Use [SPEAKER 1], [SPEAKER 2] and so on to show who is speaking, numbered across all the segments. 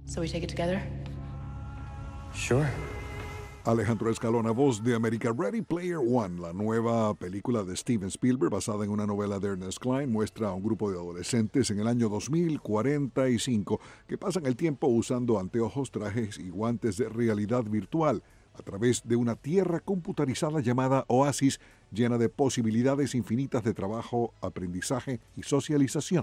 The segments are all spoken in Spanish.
[SPEAKER 1] So we take it together?
[SPEAKER 2] Sure.
[SPEAKER 3] Alejandro Escalona, voz de América. Ready Player One, la nueva película de Steven Spielberg basada en una novela de Ernest Cline, muestra a un grupo de adolescentes en el año 2045 que pasan el tiempo usando anteojos, trajes y guantes de realidad virtual a través de una tierra computarizada llamada Oasis, llena de posibilidades infinitas de trabajo, aprendizaje y socialización.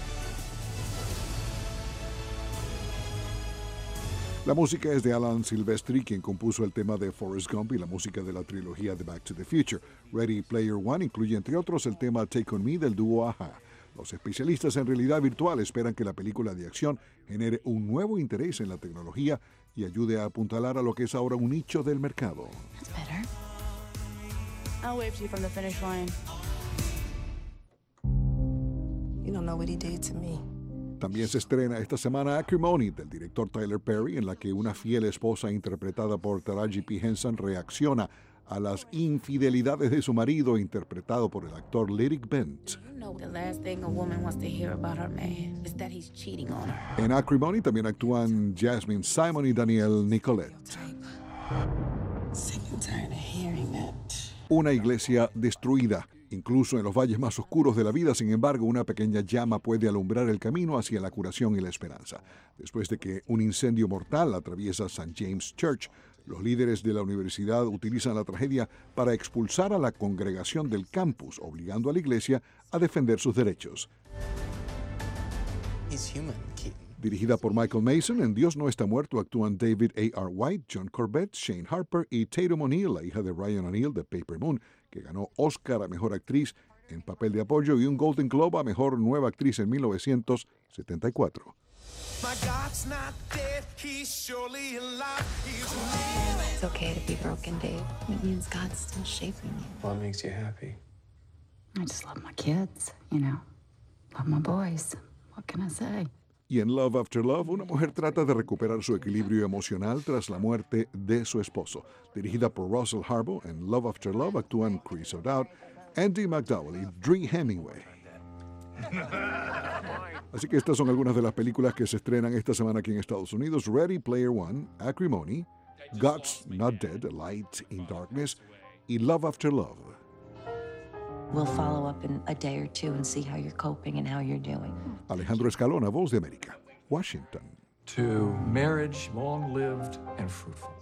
[SPEAKER 3] La música es de Alan Silvestri, quien compuso el tema de Forrest Gump y la música de la trilogía de Back to the Future. Ready Player One incluye, entre otros, el tema Take On Me del dúo Aha. Los especialistas en realidad virtual esperan que la película de acción genere un nuevo interés en la tecnología y ayude a apuntalar a lo que es ahora un nicho del mercado.
[SPEAKER 1] That's better. I'll wave to you from the finish line.
[SPEAKER 4] You don't know what he did to me.
[SPEAKER 3] También se estrena esta semana Acrimony, del director Tyler Perry, en la que una fiel esposa interpretada por Taraji P. Henson reacciona a las infidelidades de su marido, interpretado por el actor Lyric Bent.
[SPEAKER 1] You know the last thing a woman wants to hear about her man is that he's cheating on her.
[SPEAKER 3] En Acrimony también actúan Jasmine Simon y Danielle Nicolette.
[SPEAKER 4] Sick and tired of hearing that.
[SPEAKER 3] Una iglesia destruida. Incluso en los valles más oscuros de la vida, sin embargo, una pequeña llama puede alumbrar el camino hacia la curación y la esperanza. Después de que un incendio mortal atraviesa St. James Church, los líderes de la universidad utilizan la tragedia para expulsar a la congregación del campus, obligando a la iglesia a defender sus derechos.
[SPEAKER 2] He's human, Keaton.
[SPEAKER 3] Dirigida por Michael Mason, en Dios no está muerto actúan David A.R. White, John Corbett, Shane Harper y Tatum O'Neal, la hija de Ryan O'Neal de Paper Moon, que ganó Oscar a Mejor Actriz en papel de apoyo y un Golden Globe a Mejor Nueva Actriz en 1974.
[SPEAKER 5] It's okay to be broken, Dave. It means God's still shaping you.
[SPEAKER 2] What makes you happy?
[SPEAKER 5] I just love my kids, you know. Love my boys. What can I say?
[SPEAKER 3] Y en Love After Love, una mujer trata de recuperar su equilibrio emocional tras la muerte de su esposo. Dirigida por Russell Harbour, en Love After Love actúan Chris O'Dowd, Andy McDowell y Dree Hemingway. Así que estas son algunas de las películas que se estrenan esta semana aquí en Estados Unidos. Ready Player One, Acrimony, God's Not Dead, A Light in Darkness y Love After Love.
[SPEAKER 6] We'll follow up in a day or two and see how you're coping and how you're doing.
[SPEAKER 3] Alejandro Escalona, Voz de América, Washington.
[SPEAKER 7] To marriage long-lived and fruitful.